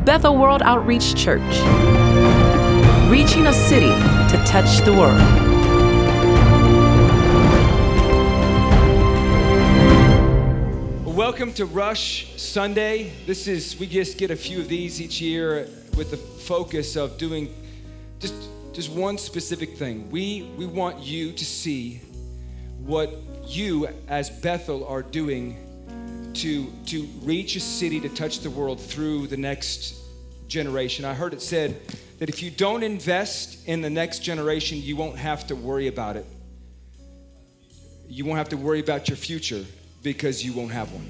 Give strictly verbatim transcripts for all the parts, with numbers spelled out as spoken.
Bethel World Outreach Church, reaching a city to touch the world. Welcome to Rush Sunday. This is, we just get a few of these each year with the focus of doing just, just one specific thing. We, we want you to see what you as Bethel are doing to, to reach a city, to touch the world through the next generation. I heard it said that if you don't invest in the next generation, you won't have to worry about it. You won't have to worry about your future because you won't have one.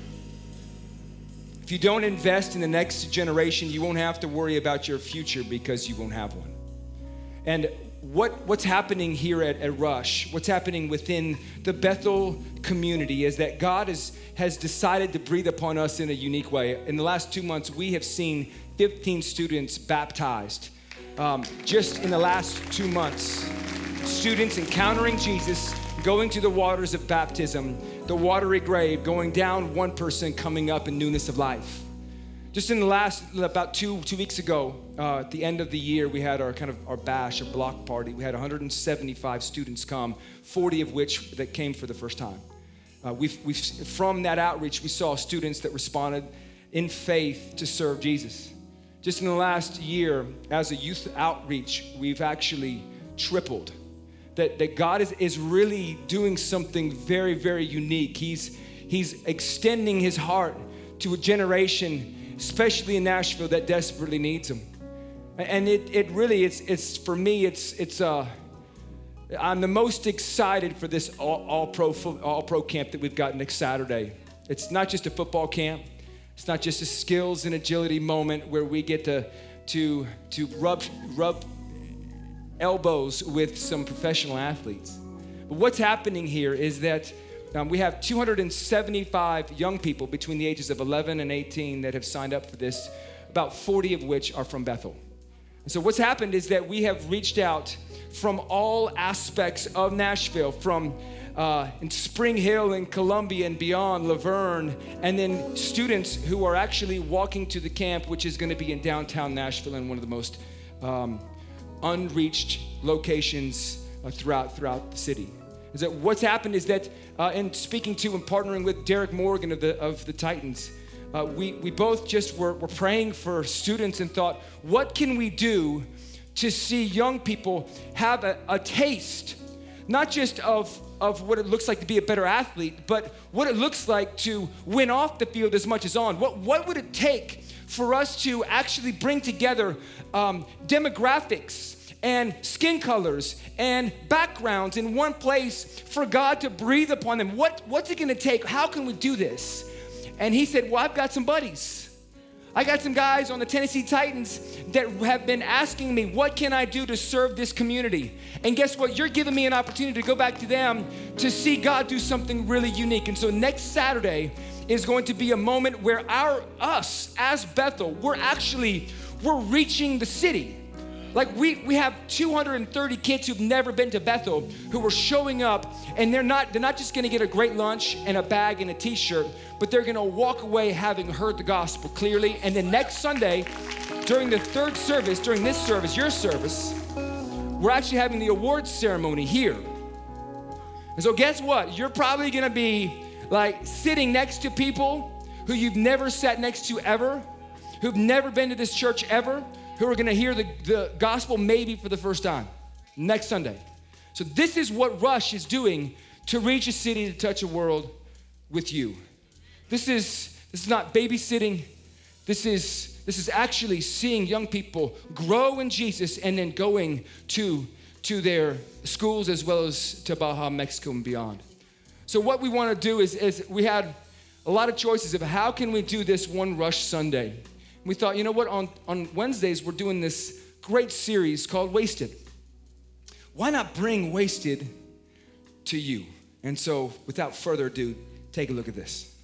If you don't invest in the next generation, you won't have to worry about your future because you won't have one. And what, what's happening here at, at Rush, what's happening within the Bethel community is that God is, has decided to breathe upon us in a unique way. In the last two months, we have seen fifteen students baptized. Um, just in the last two months, students encountering Jesus, going to the waters of baptism, the watery grave, going down one person, coming up in newness of life. Just in the last, about two two weeks ago, uh, at the end of the year, we had our kind of our bash, our block party. We had one hundred seventy-five students come, forty of which that came for the first time. Uh, we've, we've, from that outreach, we saw students that responded in faith to serve Jesus. Just in the last year, as a youth outreach, we've actually tripled. That, that God is, is really doing something very, very unique. He's, he's extending his heart to a generation, especially in Nashville, that desperately needs him. And it, it really, it's, it's for me, it's, it's uh, I'm the most excited for this all, all pro all pro camp that we've got next Saturday. It's not just a football camp. It's not just a skills and agility moment where we get to, to, to rub, rub elbows with some professional athletes. But what's happening here is that um, we have two hundred seventy-five young people between the ages of eleven and eighteen that have signed up for this, about forty of which are from Bethel. And so what's happened is that we have reached out from all aspects of Nashville, from uh, in Spring Hill and Columbia and beyond, Laverne, and then students who are actually walking to the camp, which is going to be in downtown Nashville in one of the most um, unreached locations uh, throughout throughout the city. Is that what's happened is that uh, in speaking to and partnering with Derek Morgan of the of the Titans, uh, we we both just were, were praying for students and thought, what can we do to see young people have a, a taste, not just of of what it looks like to be a better athlete, but what it looks like to win off the field as much as on. What what would it take for us to actually bring together um, demographics and skin colors and backgrounds in one place for God to breathe upon them? What, what's it gonna take? How can we do this? And he said, well, I've got some buddies. I got some guys on the Tennessee Titans that have been asking me, what can I do to serve this community? And guess what? You're giving me an opportunity to go back to them to see God do something really unique. And so next Saturday is going to be a moment where our, us as Bethel, we're actually, we're reaching the city. Like we, we have two hundred thirty kids who've never been to Bethel who are showing up, and they're not, they're not just gonna get a great lunch and a bag and a t-shirt, but they're gonna walk away having heard the gospel clearly. And then next Sunday, during the third service, during this service, your service, we're actually having the awards ceremony here. And so guess what? You're probably gonna be like sitting next to people who you've never sat next to ever, who've never been to this church ever, who are gonna hear the, the gospel maybe for the first time next Sunday. So this is what Rush is doing to reach a city, to touch a world with you. This is, this is not babysitting. This is, this is actually seeing young people grow in Jesus and then going to, to their schools as well as to Baja, Mexico and beyond. So what we wanna do is, is we had a lot of choices of how can we do this one Rush Sunday. We thought, you know what, on, on Wednesdays, we're doing this great series called Wasted. Why not bring Wasted to you? And so, without further ado, take a look at this.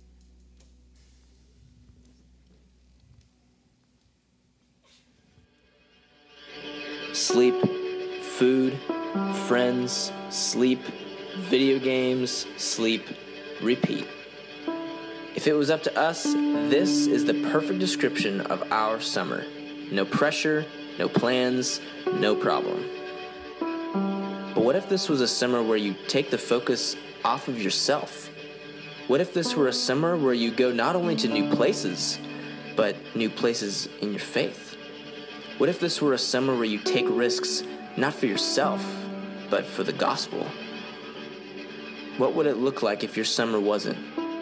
Sleep, food, friends, sleep, video games, sleep, repeat. If it was up to us, this is the perfect description of our summer. No pressure, no plans, no problem. But what if this was a summer where you take the focus off of yourself? What if this were a summer where you go not only to new places, but new places in your faith? What if this were a summer where you take risks not for yourself, but for the gospel? What would it look like if your summer wasn't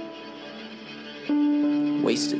wasted?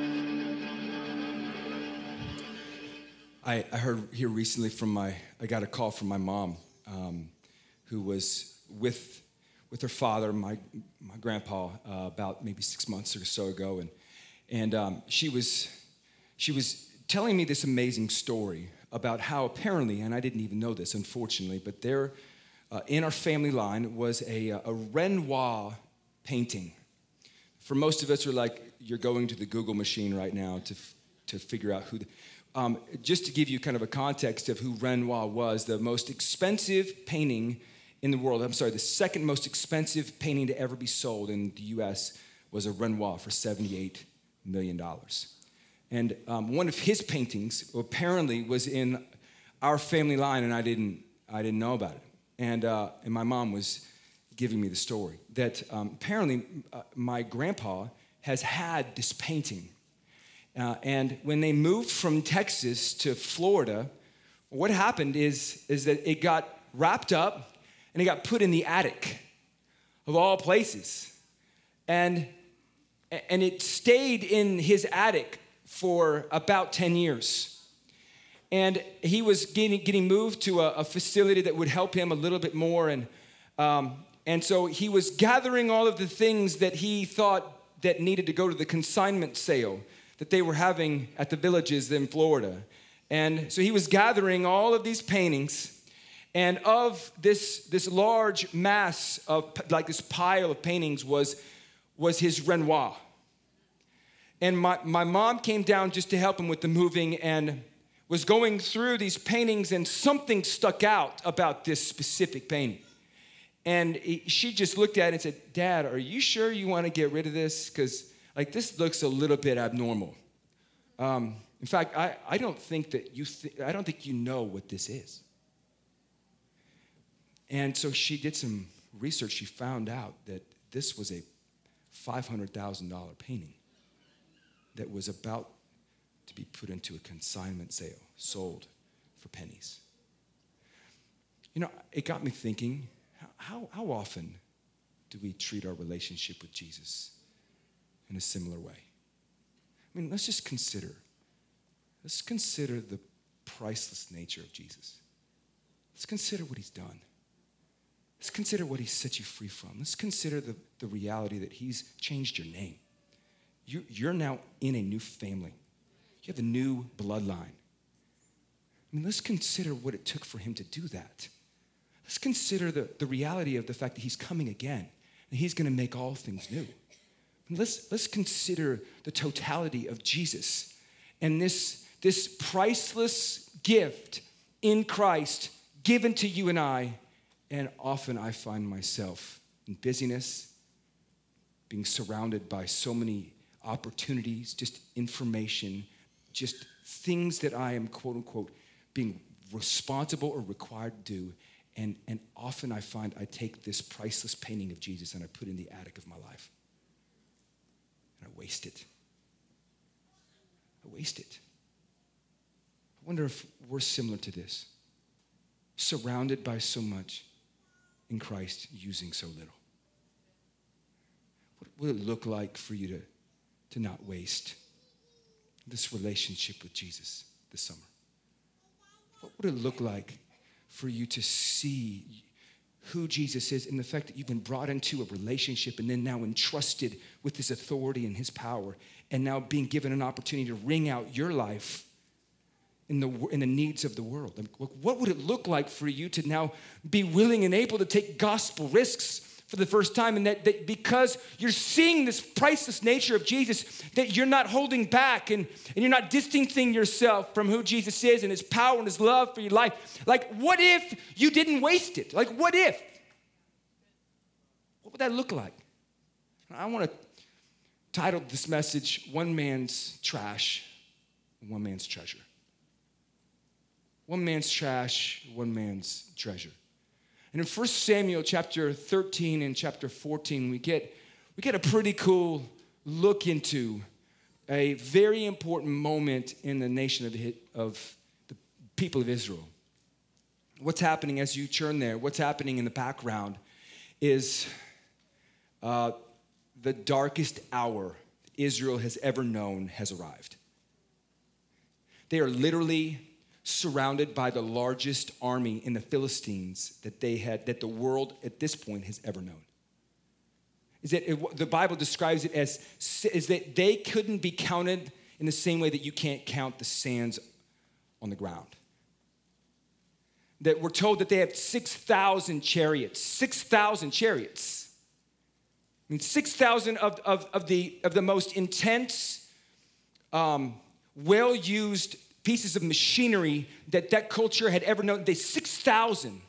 I, I heard here recently from my, I got a call from my mom, um, who was with with her father, my my grandpa, uh, about maybe six months or so ago, and and um, she was she was telling me this amazing story about how apparently, and I didn't even know this, unfortunately, but there uh, in our family line was a a Renoir painting. For most of us, are like you're going to the Google machine right now to to figure out who. The, Um, just to give you kind of a context of who Renoir was, the most expensive painting in the world, I'm sorry, the second most expensive painting to ever be sold in the U S was a Renoir for seventy-eight million dollars. And um, one of his paintings apparently was in our family line, and I didn't, I didn't know about it. And, uh, and my mom was giving me the story that um, apparently uh, my grandpa has had this painting. Uh, and when they moved from Texas to Florida, what happened is, is that it got wrapped up and it got put in the attic of all places. And, and it stayed in his attic for about ten years. And he was getting, getting moved to a, a facility that would help him a little bit more. And, um, and so he was gathering all of the things that he thought that needed to go to the consignment sale that they were having at the villages in Florida. And so he was gathering all of these paintings, and of this, this large mass of, like this pile of paintings was, was his Renoir. And my, my mom came down just to help him with the moving and was going through these paintings, and something stuck out about this specific painting. And he, she just looked at it and said, "Dad, are you sure you want to get rid of this? Because like, this looks a little bit abnormal." Um, in fact, I, I don't think that you, th- I don't think you know what this is. And so she did some research. She found out that this was a five hundred thousand dollars painting that was about to be put into a consignment sale, sold for pennies. You know, it got me thinking, how, how, how often do we treat our relationship with Jesus in a similar way? I mean, let's just consider, let's consider the priceless nature of Jesus. Let's consider what he's done. Let's consider what he set you free from. Let's consider the, the reality that he's changed your name. You, you're now in a new family. You have a new bloodline. I mean, let's consider what it took for him to do that. Let's consider the, the reality of the fact that he's coming again, and he's going to make all things new. Let's, let's consider the totality of Jesus and this, this priceless gift in Christ given to you and I. And often I find myself in busyness, being surrounded by so many opportunities, just information, just things that I am, quote unquote, being responsible or required to do. And, and often I find I take this priceless painting of Jesus and I put it in the attic of my life. And I waste it. I waste it. I wonder if we're similar to this. Surrounded by so much in Christ, using so little. What would it look like for you to, to not waste this relationship with Jesus this summer? What would it look like for you to see who Jesus is and the fact that you've been brought into a relationship and then now entrusted with his authority and his power, and now being given an opportunity to ring out your life in the, in the needs of the world? I mean, what would it look like for you to now be willing and able to take gospel risks for the first time, and that, that because you're seeing this priceless nature of Jesus, that you're not holding back and, and you're not distancing yourself from who Jesus is and his power and his love for your life? Like, what if you didn't waste it? Like, what if? What would that look like? I want to titled this message, One Man's Trash, One Man's Treasure. One man's trash, one man's treasure. And in First Samuel chapter thirteen and chapter fourteen, we get, we get a pretty cool look into a very important moment in the nation of the, of the people of Israel. What's happening as you turn there, what's happening in the background is uh, the darkest hour Israel has ever known has arrived. They are literally surrounded by the largest army in the Philistines that they had, that the world at this point has ever known. Is that it, the Bible describes it as is that they couldn't be counted in the same way that you can't count the sands on the ground. That we're told that they have six thousand chariots, six thousand chariots. I mean, six thousand of, of, of, the, of the most intense, um, well-used pieces of machinery that that culture had ever known. They six thousand.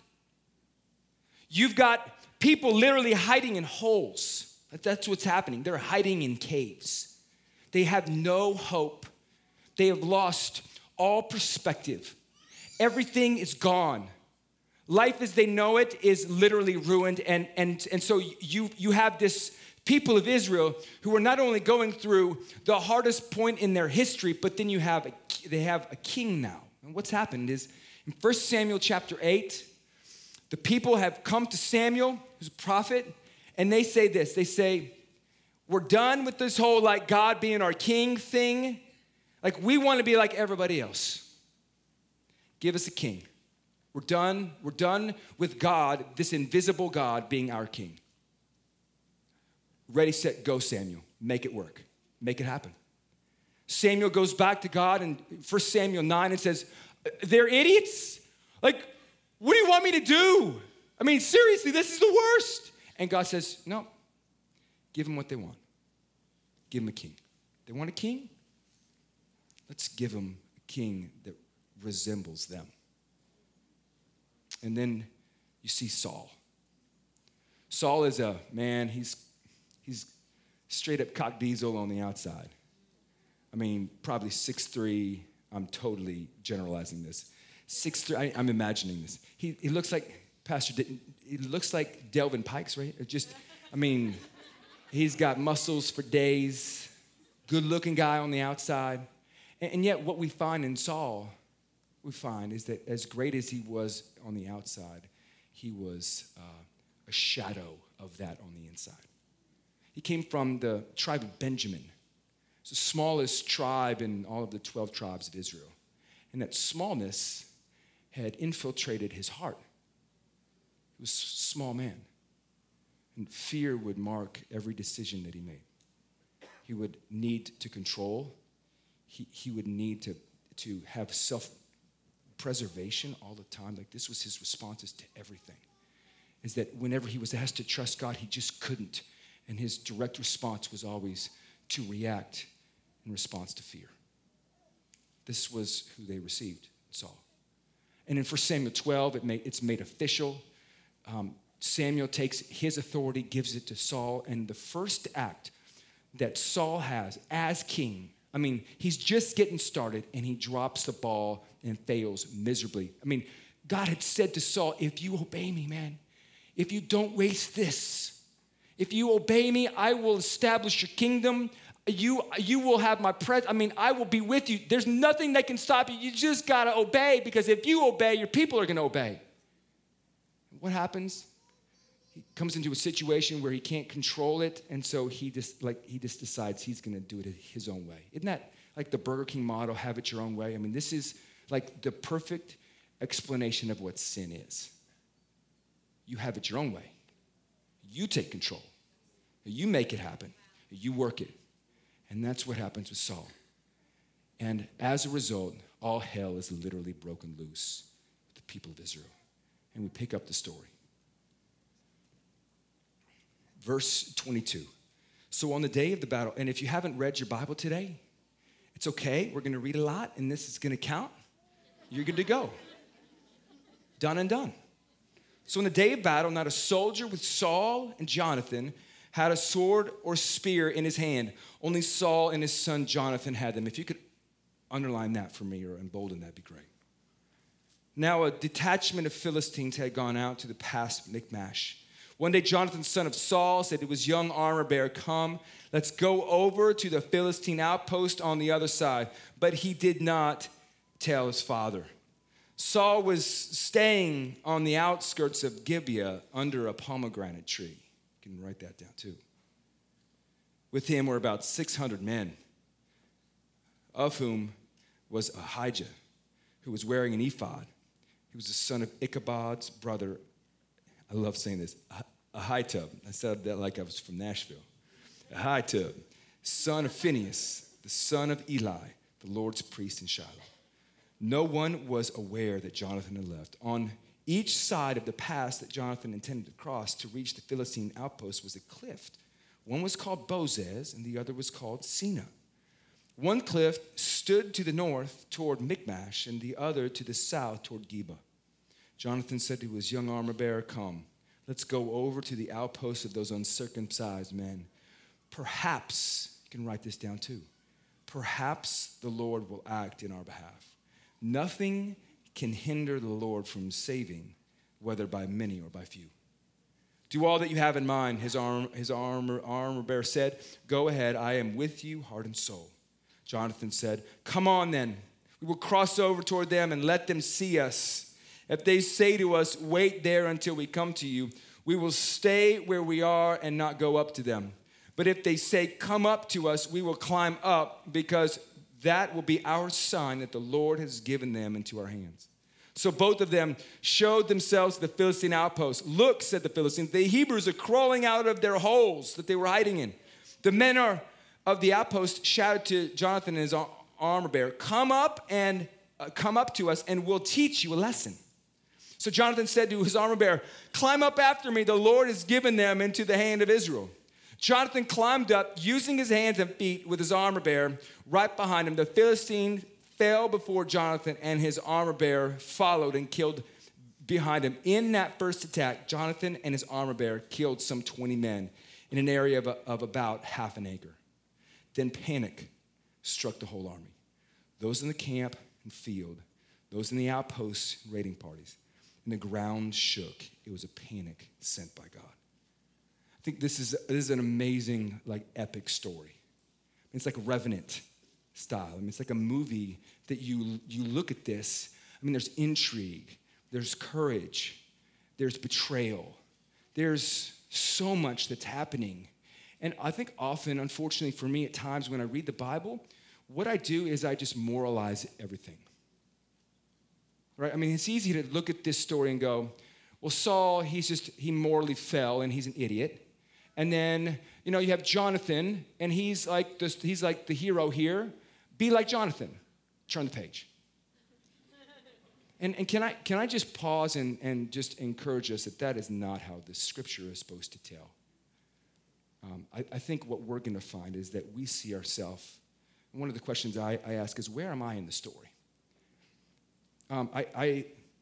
You've got people literally hiding in holes. That's what's happening. They're hiding in caves. They have no hope. They have lost all perspective. Everything is gone. Life as they know it is literally ruined. And, and, and so you, you have this people of Israel who are not only going through the hardest point in their history, but then you have a, they have a king now. And what's happened is in First Samuel chapter eight, the people have come to Samuel, who's a prophet, and they say this. They say, we're done with this whole like God being our king thing. Like we want to be like everybody else. Give us a king. We're done. We're done with God, this invisible God being our king. Ready, set, go, Samuel. Make it work. Make it happen. Samuel goes back to God in First Samuel nine and says, they're idiots. Like, what do you want me to do? I mean, seriously, this is the worst. And God says, no, give them what they want. Give them a king. They want a king? Let's give them a king that resembles them. And then you see Saul. Saul is a man, he's he's straight up cock diesel on the outside. I mean, probably six three. I'm totally generalizing this. six three, I, I'm imagining this. He, he looks like, Pastor, didn't, he looks like Delvin Pikes, right? Or just, I mean, he's got muscles for days, good-looking guy on the outside. And, and yet what we find in Saul, we find is that as great as he was on the outside, he was uh, a shadow of that on the inside. He came from the tribe of Benjamin. It's the smallest tribe in all of the twelve tribes of Israel. And that smallness had infiltrated his heart. He was a small man. And fear would mark every decision that he made. He would need to control. He, he would need to, to have self-preservation all the time. Like this was his responses to everything. Is that whenever he was asked to trust God, he just couldn't. And his direct response was always to react in response to fear. This was who they received, Saul. And in First Samuel twelve, it made, it's made official. Um, Samuel takes his authority, gives it to Saul, and the first act that Saul has as king, I mean, he's just getting started, and he drops the ball and fails miserably. I mean, God had said to Saul, if you obey me, man, if you don't waste this, if you obey me, I will establish your kingdom. You, you will have my presence. I mean, I will be with you. There's nothing that can stop you. You just got to obey, because if you obey, your people are going to obey. What happens? He comes into a situation where he can't control it, and so he just like he just decides he's going to do it his own way. Isn't that like the Burger King motto, have it your own way? I mean, this is like the perfect explanation of what sin is. You have it your own way. You take control. You make it happen. You work it. And that's what happens with Saul. And as a result, all hell is literally broken loose with the people of Israel. And we pick up the story. Verse twenty-two. So on the day of the battle, and if you haven't read your Bible today, it's okay. We're going to read a lot, and this is going to count. You're good to go. Done and done. So on the day of battle, not a soldier with Saul and Jonathan had a sword or spear in his hand. Only Saul and his son Jonathan had them. If you could underline that for me or embolden, that'd be great. Now a detachment of Philistines had gone out to the pass of Michmash. One day Jonathan, son of Saul, said to his young armor bearer, "Come, let's go over to the Philistine outpost on the other side." But he did not tell his father. Saul was staying on the outskirts of Gibeah under a pomegranate tree. You can write that down too. With him were about six hundred men, of whom was Ahijah, who was wearing an ephod. He was the son of Ichabod's brother. I love saying this, Ahitub. I said that like I was from Nashville. Ahitub, son of Phinehas, the son of Eli, the Lord's priest in Shiloh. No one was aware that Jonathan had left. On each side of the pass that Jonathan intended to cross to reach the Philistine outpost was a cliff. One was called Bozez, and the other was called Sina. One cliff stood to the north toward Michmash, and the other to the south toward Geba. Jonathan said to his young armor bearer, "Come, let's go over to the outpost of those uncircumcised men. Perhaps," you can write this down too, "perhaps the Lord will act in our behalf. Nothing can hinder the Lord from saving, whether by many or by few." "Do all that you have in mind," his, arm, his armor, armor bearer said. "Go ahead, I am with you, heart and soul." Jonathan said, "Come on then, we will cross over toward them and let them see us. If they say to us, 'Wait there until we come to you,' we will stay where we are and not go up to them. But if they say, 'Come up to us,' we will climb up, because that will be our sign that the Lord has given them into our hands." So both of them showed themselves to the Philistine outpost. "Look," said the Philistines, "the Hebrews are crawling out of their holes that they were hiding in." The men are, of the outpost shouted to Jonathan and his armor bearer, "Come up and uh, come up to us, and we'll teach you a lesson." So Jonathan said to his armor bearer, "Climb up after me. The Lord has given them into the hand of Israel." Jonathan climbed up, using his hands and feet with his armor bearer right behind him. The Philistine fell before Jonathan, and his armor bearer followed and killed behind him. In that first attack, Jonathan and his armor bearer killed some twenty men in an area of, a, of about half an acre. Then panic struck the whole army, those in the camp and field, those in the outposts, raiding parties. And the ground shook. It was a panic sent by God. I think this is, this is an amazing, like, epic story. It's like Revenant style. I mean, it's like a movie that you, you look at this. I mean, there's intrigue, there's courage, there's betrayal. There's so much that's happening. And I think often, unfortunately for me at times when I read the Bible, what I do is I just moralize everything. Right? I mean, it's easy to look at this story and go, well, Saul, he's just, he morally fell and he's an idiot. And then, you know, you have Jonathan, and he's like this, he's like the hero here. Be like Jonathan. Turn the page. And, and can I can I just pause and, and just encourage us that that is not how the scripture is supposed to tell. Um, I, I think what we're going to find is that we see ourselves. One of the questions I, I ask is, where am I in the story? Um, I, I,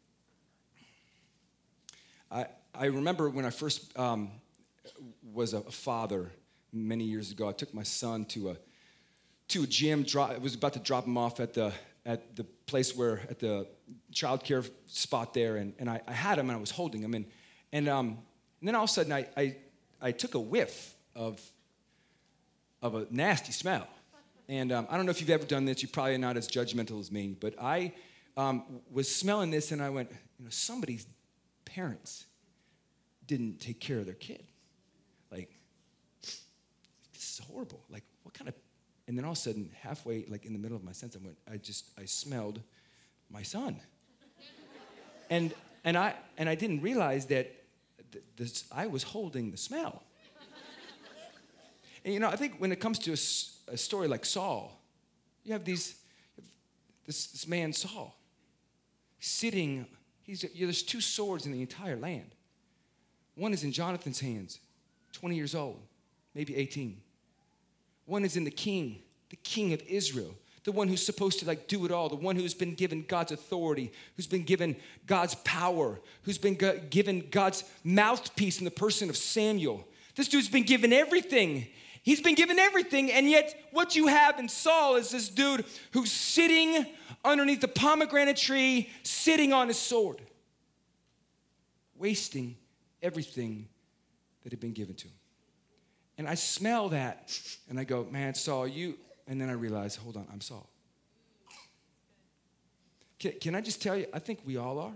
I, I remember when I first um, was a father many years ago. I took my son to a to a gym. Drop, I was about to drop him off at the at the place where at the child care spot there, and, and I, I had him and I was holding him, and and um, and then all of a sudden I, I I took a whiff of of a nasty smell, and um, I don't know if you've ever done this. You're probably not as judgmental as me, but I. Um, was smelling this, and I went, you know, somebody's parents didn't take care of their kid. Like, this is horrible. Like, what kind of, and then all of a sudden, halfway, like in the middle of my sense, I went, I just, I smelled my son. and and I and I didn't realize that th- this, I was holding the smell. And, you know, I think when it comes to a, a story like Saul, you have these, this, this man Saul, sitting, he's, you know, there's two swords in the entire land. One is in Jonathan's hands, twenty years old, maybe eighteen. One is in the king, the king of Israel, the one who's supposed to like do it all, the one who's been given God's authority, who's been given God's power, who's been given God's mouthpiece in the person of Samuel. This dude's been given everything. He's been given everything, and yet what you have in Saul is this dude who's sitting underneath the pomegranate tree, sitting on his sword, wasting everything that had been given to him. And I smell that, and I go, man, Saul, you, and then I realize, hold on, I'm Saul. Can, can I just tell you, I think we all are.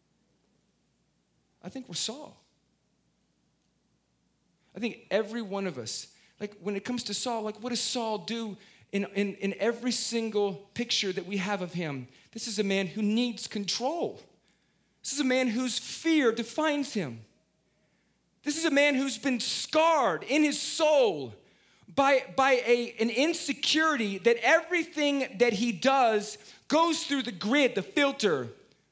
I think we're Saul. I think every one of us, like when it comes to Saul, like what does Saul do in, in, in every single picture that we have of him? This is a man who needs control. This is a man whose fear defines him. This is a man who's been scarred in his soul by, by a, an insecurity that everything that he does goes through the grid, the filter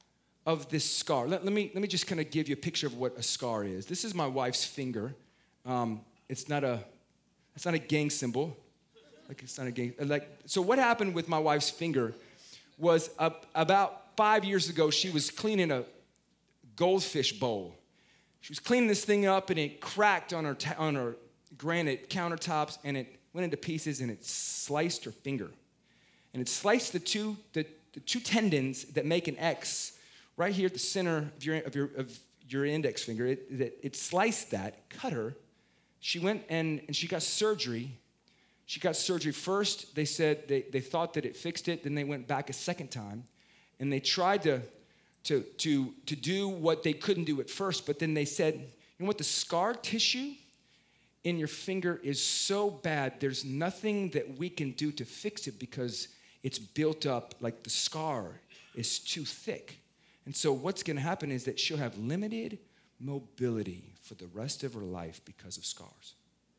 of this scar. Let, let me, let me just kind of give you a picture of what a scar is. This is my wife's finger. Um, it's not a, it's not a gang symbol. Like it's not a gang. Like so, what happened with my wife's finger was uh, about five years ago. She was cleaning a goldfish bowl. She was cleaning this thing up, and it cracked on her ta- on her granite countertops, and it went into pieces, and it sliced her finger, and it sliced the two the, the two tendons that make an X right here at the center of your of your of your index finger. It, it, it sliced that, cut her. She went and, and she got surgery. She got surgery first. They said they, they thought that it fixed it. Then they went back a second time, and they tried to, to, to, to do what they couldn't do at first. But then they said, you know what? The scar tissue in your finger is so bad, there's nothing that we can do to fix it because it's built up, like the scar is too thick. And so what's going to happen is that she'll have limited mobility for the rest of her life because of scars.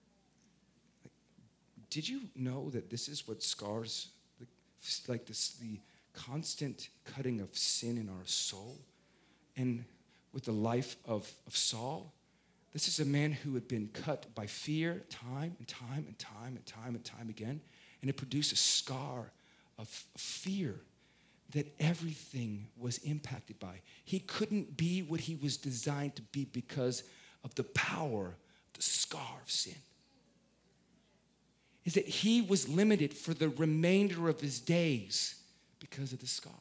Like, did you know that this is what scars, like, like this, the constant cutting of sin in our soul? And with the life of, of Saul, this is a man who had been cut by fear time and time and time and time and time again, and it produced a scar of, of fear that everything was impacted by. He couldn't be what he was designed to be because of the power, the scar of sin. Is that he was limited for the remainder of his days because of the scar.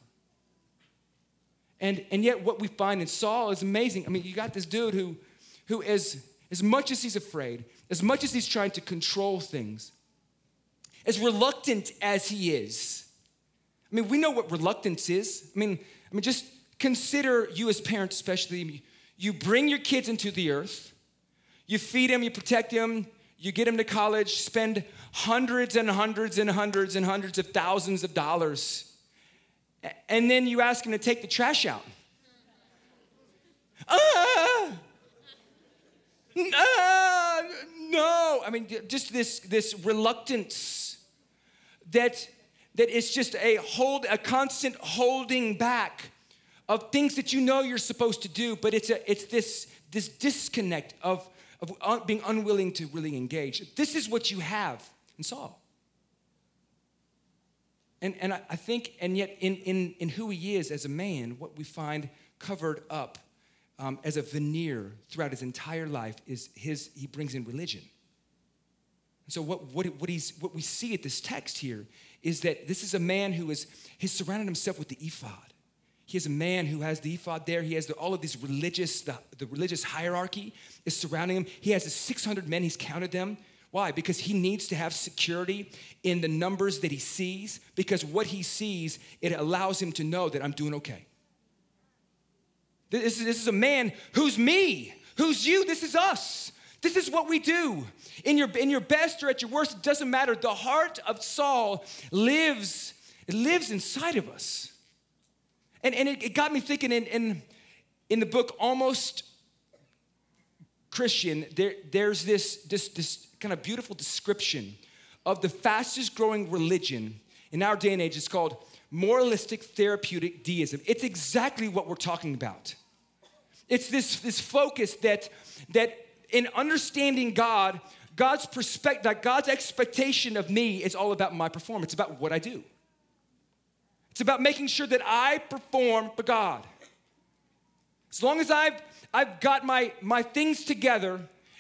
And, and yet what we find in Saul is amazing. I mean, you got this dude who, who is, as much as he's afraid, as much as he's trying to control things, as reluctant as he is, I mean, we know what reluctance is. I mean, I mean, just consider you as parents, especially. You bring your kids into the earth. You feed them, you protect them, you get them to college, spend hundreds and hundreds and hundreds and hundreds of thousands of dollars. And then you ask them to take the trash out. Ah! Ah! No! I mean, just this, this reluctance that... that it's just a hold, a constant holding back of things that you know you're supposed to do, but it's a, it's this, this disconnect of, of un, being unwilling to really engage. This is what you have in Saul. And, and I, I think, and yet in, in, in who he is as a man, what we find covered up um, as a veneer throughout his entire life is his, he brings in religion. So what, what, what, he's, what we see at this text here is that this is a man who is, has surrounded himself with the ephod. He is a man who has the ephod there. He has the, all of these religious, the, the religious hierarchy is surrounding him. He has the six hundred men, he's counted them. Why? Because he needs to have security in the numbers that he sees, because what he sees, it allows him to know that I'm doing okay. This is, this is a man who's me, who's you, this is us. This is what we do. In your, in your best or at your worst, it doesn't matter. The heart of Saul lives, it lives inside of us. And, and it, it got me thinking in, in, in the book Almost Christian, there, there's this, this, this kind of beautiful description of the fastest growing religion in our day and age. It's called moralistic therapeutic deism. It's exactly what we're talking about. It's this, this focus that, that in understanding God, God's perspective, like God's expectation of me is all about my performance. It's about what I do. It's about making sure that I perform for God. As long as I've, I've got my, my things together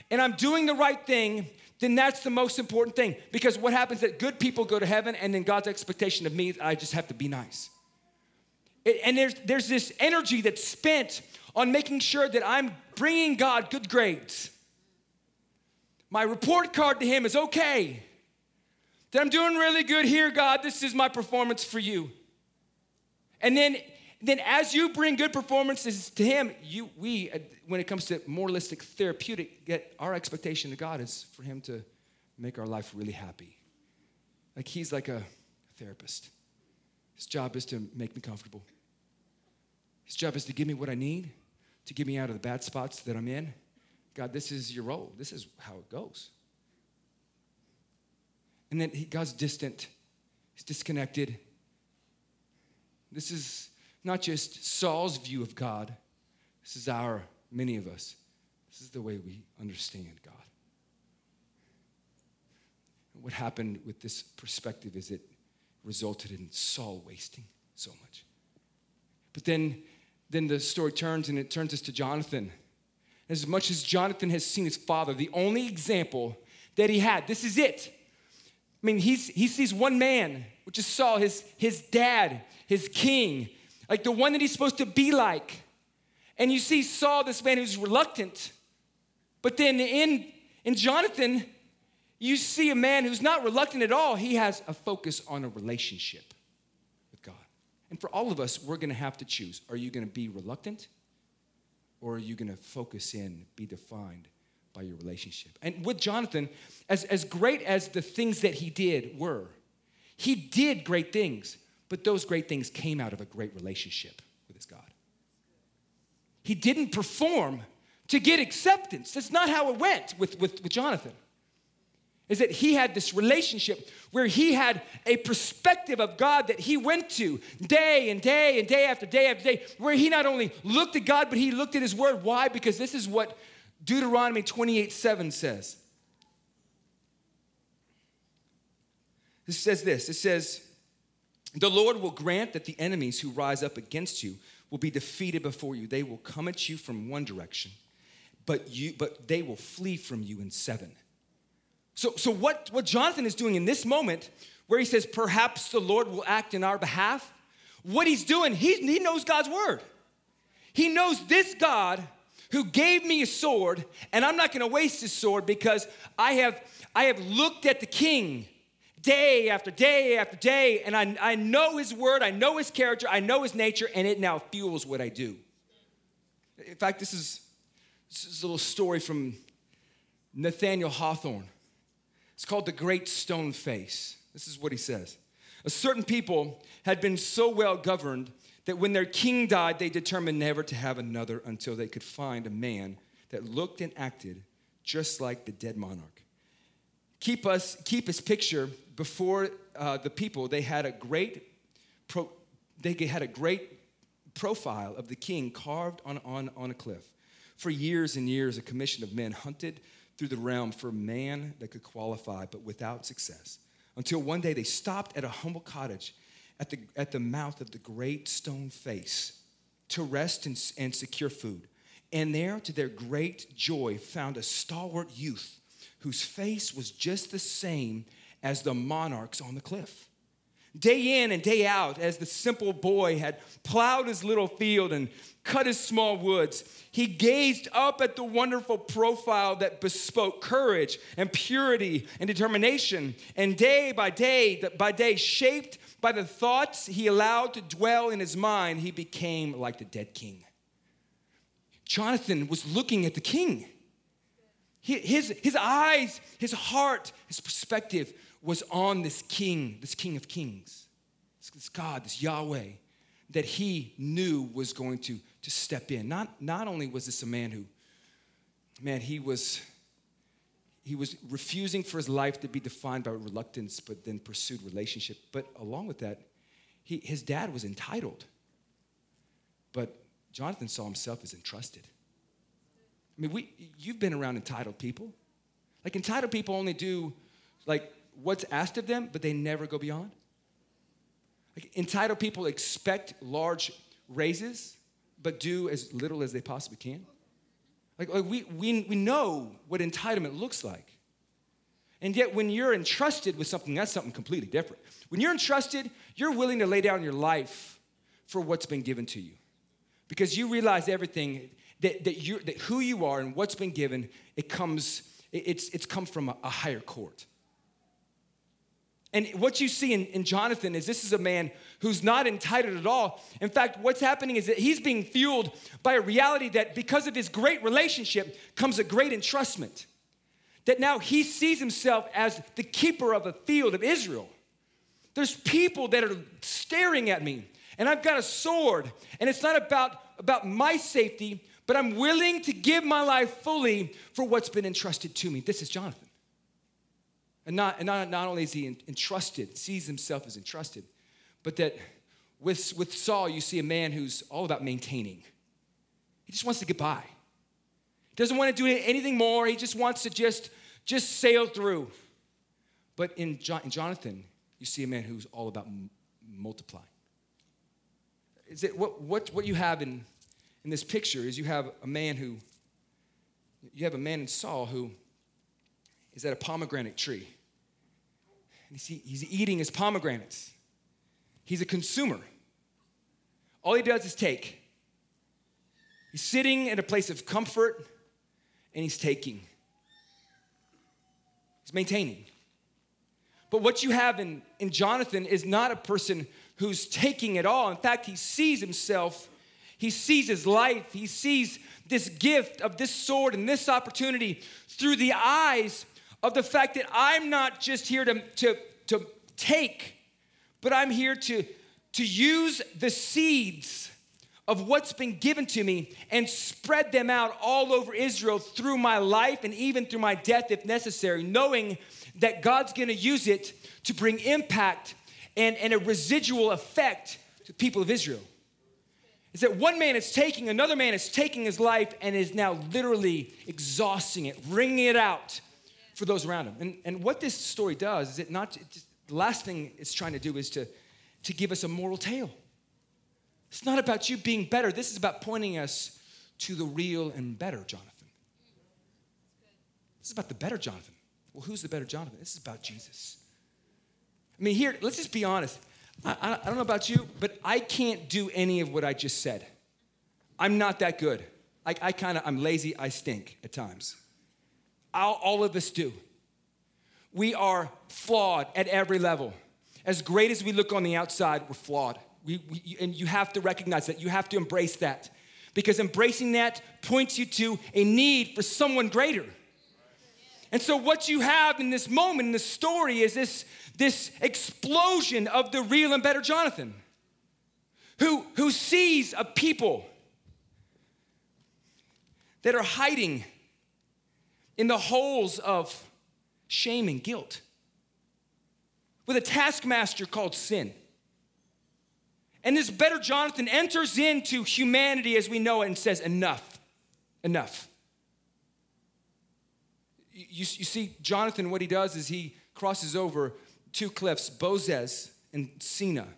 and I'm doing the right thing, then that's the most important thing. Because what happens is that good people go to heaven, and then God's expectation of me is I just have to be nice. It, and there's, there's this energy that's spent on making sure that I'm bringing God good grades. My report card to him is okay. That I'm doing really good here, God. This is my performance for you. And then, then as you bring good performances to him, you, we, when it comes to moralistic therapeutic, get our expectation of God is for him to make our life really happy. Like he's like a therapist. His job is to make me comfortable. His job is to give me what I need, to get me out of the bad spots that I'm in. God, this is your role. This is how it goes. And then he, God's distant. He's disconnected. This is not just Saul's view of God. This is our, many of us. This is the way we understand God. What happened with this perspective is it resulted in Saul wasting so much. But then, then the story turns, and it turns us to Jonathan. As much as Jonathan has seen his father, the only example that he had, this is it. I mean, he's, he sees one man, which is Saul, his, his dad, his king, like the one that he's supposed to be like. And you see Saul, this man who's reluctant. But then in, in Jonathan, you see a man who's not reluctant at all. He has a focus on a relationship with God. And for all of us, we're going to have to choose. Are you going to be reluctant? Or are you going to focus in, be defined by your relationship? And with Jonathan, as, as great as the things that he did were, he did great things, but those great things came out of a great relationship with his God. He didn't perform to get acceptance. That's not how it went with, with, with Jonathan. Is that he had this relationship where he had a perspective of God that he went to day and day and day after day after day, where he not only looked at God, but he looked at his word. Why? Because this is what Deuteronomy twenty-eight seven says. It says this, it says, the Lord will grant that the enemies who rise up against you will be defeated before you. They will come at you from one direction, but you, but they will flee from you in seven. So, so what, what Jonathan is doing in this moment, where he says, perhaps the Lord will act in our behalf, what he's doing, he, he knows God's word. He knows this God who gave me a sword, and I'm not gonna waste this sword because I have, I have looked at the king day after day after day, and I, I know his word, I know his character, I know his nature, and it now fuels what I do. In fact, this is, this is a little story from Nathaniel Hawthorne. It's called The Great Stone Face. This is what he says. A certain people had been so well governed that when their king died, they determined never to have another until they could find a man that looked and acted just like the dead monarch. Keep us, keep his picture before uh, the people. They had a great, pro, they had a great profile of the king carved on, on, on a cliff. For years and years, a commission of men hunted through the realm for a man that could qualify, but without success. Until one day they stopped at a humble cottage at the, at the mouth of the great stone face to rest and, and secure food. And there, to their great joy, found a stalwart youth whose face was just the same as the monarch's on the cliff. Day in and day out, as the simple boy had plowed his little field and cut his small woods, he gazed up at the wonderful profile that bespoke courage and purity and determination. And day by day, by day, shaped by the thoughts he allowed to dwell in his mind, he became like the dead king. Jonathan was looking at the king. His, his eyes, his heart, his perspective was on this king, this king of kings, this God, this Yahweh, that he knew was going to, to step in. Not, not only was this a man who, man, he was, he was refusing for his life to be defined by reluctance, but then pursued relationship. But along with that, he, his dad was entitled. But Jonathan saw himself as entrusted. I mean, we, you've been around entitled people. Like entitled people only do like what's asked of them, but they never go beyond. Like entitled people expect large raises, but do as little as they possibly can. Like, like we, we, we know what entitlement looks like. And yet when you're entrusted with something, that's something completely different. When you're entrusted, you're willing to lay down your life for what's been given to you. Because you realize everything, that, that, you that who you are and what's been given, it comes, it's, it's come from a, a higher court. And what you see in, in Jonathan is this is a man who's not entitled at all. In fact, what's happening is that he's being fueled by a reality that because of his great relationship comes a great entrustment. That now he sees himself as the keeper of a field of Israel. There's people that are staring at me, and I've got a sword, and it's not about, about my safety, but I'm willing to give my life fully for what's been entrusted to me. This is Jonathan. And not, and not, not only is he entrusted, sees himself as entrusted, but that with, with Saul, you see a man who's all about maintaining. He just wants to get by. He doesn't want to do anything more. He just wants to just, just sail through. But in, jo- in Jonathan, you see a man who's all about m- multiplying. Is it what, what, what you have in, in this picture is you have a man who, you have a man in Saul who is at a pomegranate tree. And he's, he's eating his pomegranates. He's a consumer. All he does is take. He's sitting in a place of comfort, and he's taking. He's maintaining. But what you have in, in Jonathan is not a person who's taking at all. In fact, he sees himself, he sees his life, he sees this gift of this sword and this opportunity through the eyes of the fact that I'm not just here to, to, to take, but I'm here to, to use the seeds of what's been given to me and spread them out all over Israel through my life and even through my death if necessary, knowing that God's gonna use it to bring impact and, and a residual effect to the people of Israel. Is that one man is taking, another man is taking his life and is now literally exhausting it, wringing it out for those around him. And, and what this story does is it not, it just, the last thing it's trying to do is to, to give us a moral tale. It's not about you being better. This is about pointing us to the real and better Jonathan. This is about the better Jonathan. Well, who's the better Jonathan? This is about Jesus. I mean, here, let's just be honest. I, I, I don't know about you, but I can't do any of what I just said. I'm not that good. I, I kind of, I'm lazy, I stink at times. All, all of us do. We are flawed at every level. As great as we look on the outside, we're flawed. We, we, and you have to recognize that. You have to embrace that. Because embracing that points you to a need for someone greater. And so what you have in this moment, in this story, is this, this explosion of the real and better Jonathan, who, who sees a people that are hiding in the holes of shame and guilt with a taskmaster called sin. And this better Jonathan enters into humanity as we know it and says, enough, enough. You, you see, Jonathan, what he does is he crosses over two cliffs, Bozez and Sina.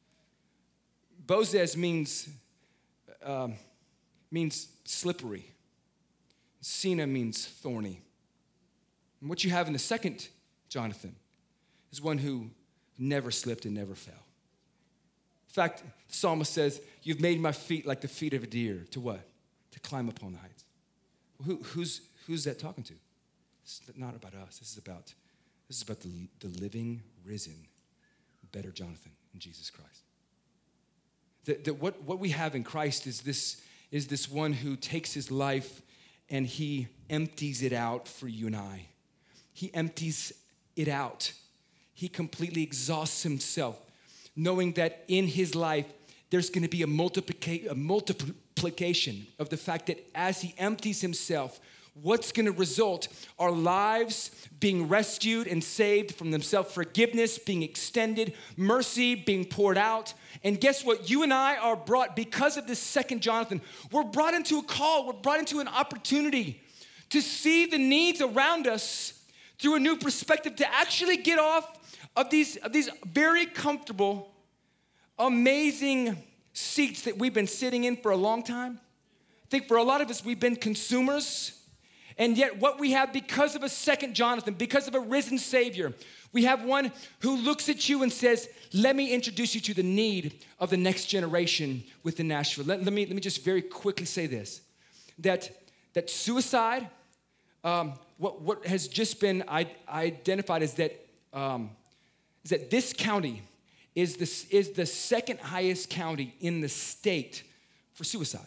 Bozez means, um, means slippery. Sina means thorny. And what you have in the second Jonathan is one who never slipped and never fell. In fact, the psalmist says, you've made my feet like the feet of a deer. To what? To climb upon the heights. Who, who's, who's that talking to? It's not about us. This is about, this is about the, the living, risen, better Jonathan in Jesus Christ. That, that what, what we have in Christ is this, is this one who takes his life and he empties it out for you and I. He empties it out. He completely exhausts himself, knowing that in his life, there's gonna be a, multiplica- a multiplication of the fact that as he empties himself, what's gonna result are lives being rescued and saved from themselves, forgiveness being extended, mercy being poured out. And guess what? You and I are brought, because of this second Jonathan, we're brought into a call, we're brought into an opportunity to see the needs around us through a new perspective, to actually get off of these, of these very comfortable, amazing seats that we've been sitting in for a long time. think for a lot of us, we've been consumers, and yet what we have because of a second Jonathan, because of a risen Savior, we have one who looks at you and says, let me introduce you to the need of the next generation within Nashville. Let, let, me, let me just very quickly say this, that, that suicide, um, what, what has just been I- identified is that, um, is that this county is the, is the second highest county in the state for suicide.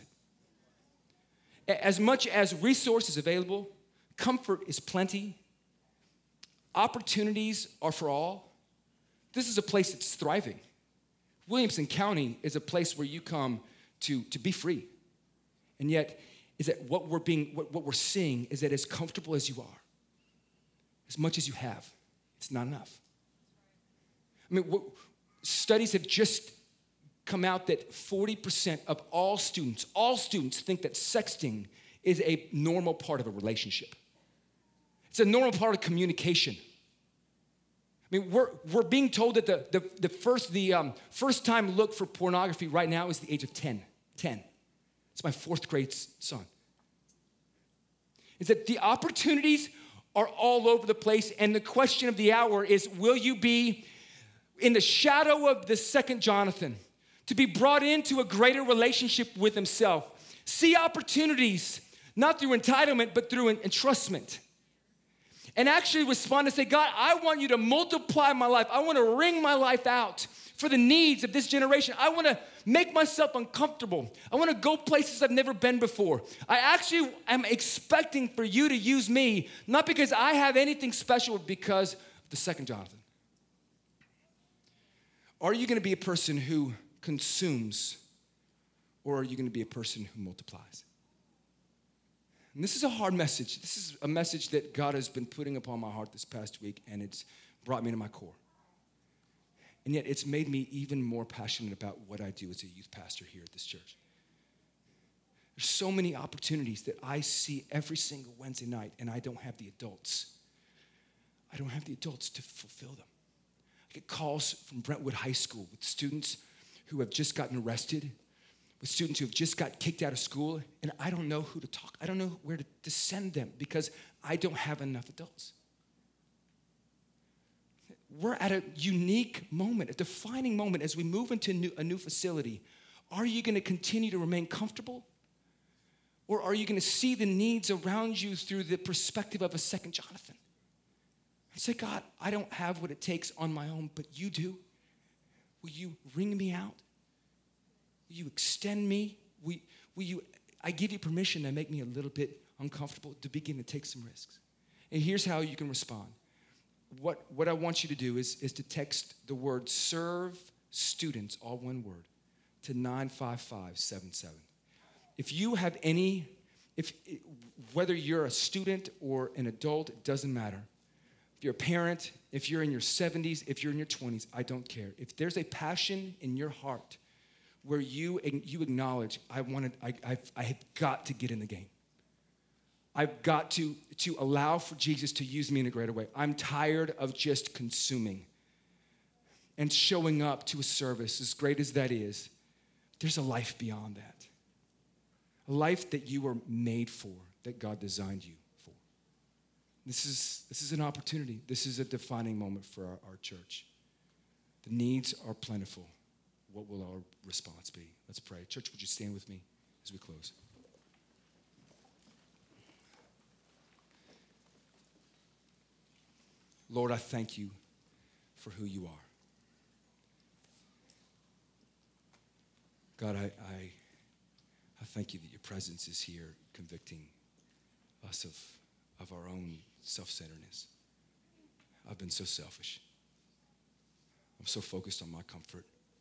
As much as resources available, comfort is plenty, opportunities are for all, this is a place that's thriving. Williamson County is a place where you come to, to be free. And yet, is that what we're being, what, what we're seeing is that as comfortable as you are, as much as you have, it's not enough. I mean, what, studies have just come out that forty percent of all students, all students think that sexting is a normal part of a relationship. It's a normal part of communication. I mean, we're, we're being told that the, the, the first the um, first time look for pornography right now is the age of ten. ten. It's my fourth grade son. Is that the opportunities are all over the place, and the question of the hour is, will you be in the shadow of the second Jonathan, to be brought into a greater relationship with himself, see opportunities, not through entitlement, but through entrustment, and actually respond and say, God, I want you to multiply my life. I want to wring my life out for the needs of this generation. I want to make myself uncomfortable. I want to go places I've never been before. I actually am expecting for you to use me, not because I have anything special, but because of the second Jonathan. Are you going to be a person who consumes, or are you going to be a person who multiplies? And this is a hard message. This is a message that God has been putting upon my heart this past week, and it's brought me to my core. And yet it's made me even more passionate about what I do as a youth pastor here at this church. There's so many opportunities that I see every single Wednesday night, and I don't have the adults. I don't have the adults to fulfill them. I get calls from Brentwood High School with students who have just gotten arrested, with students who have just got kicked out of school, and I don't know who to talk. I don't know where to, to send them because I don't have enough adults. We're at a unique moment, a defining moment as we move into a new, a new facility. Are you going to continue to remain comfortable? Or are you going to see the needs around you through the perspective of a second Jonathan? And say, God, I don't have what it takes on my own, but you do. Will you wring me out? Will you extend me? Will, will you, I give you permission to make me a little bit uncomfortable, to begin to take some risks. And here's how you can respond. What, what I want you to do is, is to text the word serve students, all one word, to nine five five seven seven. If you have any, if whether you're a student or an adult, it doesn't matter. If you're a parent, if you're in your seventies, if you're in your twenties, I don't care. If there's a passion in your heart where you, you acknowledge, I wanted, I, I've, I have got to get in the game. I've got to, to allow for Jesus to use me in a greater way. I'm tired of just consuming and showing up to a service, as great as that is. There's a life beyond that. A life that you were made for, that God designed you for. This is, this is an opportunity. This is a defining moment for our, our church. The needs are plentiful. What will our response be? Let's pray. Church, would you stand with me as we close? Lord, I thank you for who you are. God, I, I, I thank you that your presence is here convicting us of, of our own self-centeredness. I've been so selfish. I'm so focused on my comfort.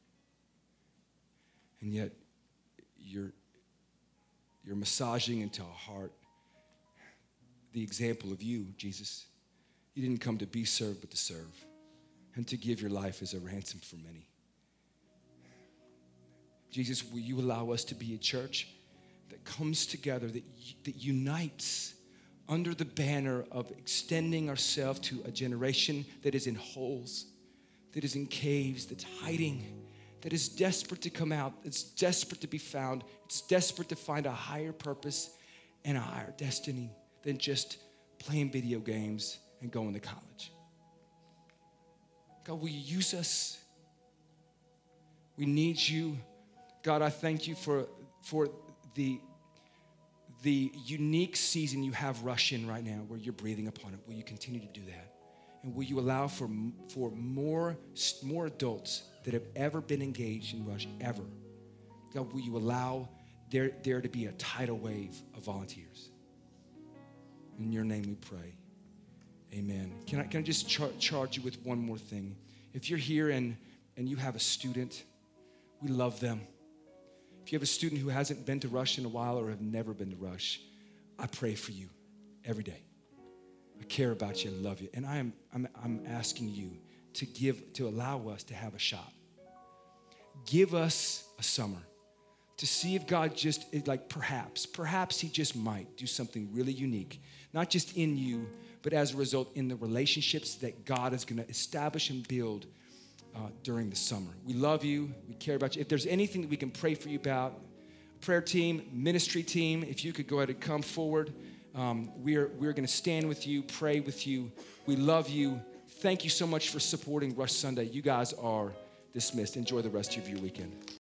And yet, you're, you're massaging into our heart the example of you, Jesus. You didn't come to be served, but to serve, and to give your life as a ransom for many. Jesus, will you allow us to be a church that comes together, that, that unites under the banner of extending ourselves to a generation that is in holes, that is in caves, that's hiding, that is desperate to come out. It's desperate to be found. It's desperate to find a higher purpose and a higher destiny than just playing video games and going to college. God, will you use us? We need you. God, I thank you for, for the, the unique season you have Rush in right now where you're breathing upon it. Will you continue to do that? And will you allow for, for more, more adults that have ever been engaged in Rush, ever? God, will you allow there, there to be a tidal wave of volunteers? In your name we pray. Amen. Can I, can I just char- charge you with one more thing? If you're here and, and you have a student, we love them. If you have a student who hasn't been to Rush in a while or have never been to Rush, I pray for you every day. I care about you and love you. And I am, I'm, I'm asking you to give, to allow us to have a shot. Give us a summer to see if God just, like perhaps, perhaps he just might do something really unique, not just in you, but as a result in the relationships that God is gonna establish and build uh, during the summer. We love you, we care about you. If there's anything that we can pray for you about, prayer team, ministry team, if you could go ahead and come forward. Um, we're, we're gonna stand with you, pray with you. We love you. Thank you so much for supporting Rush Sunday. You guys are dismissed. Enjoy the rest of your weekend.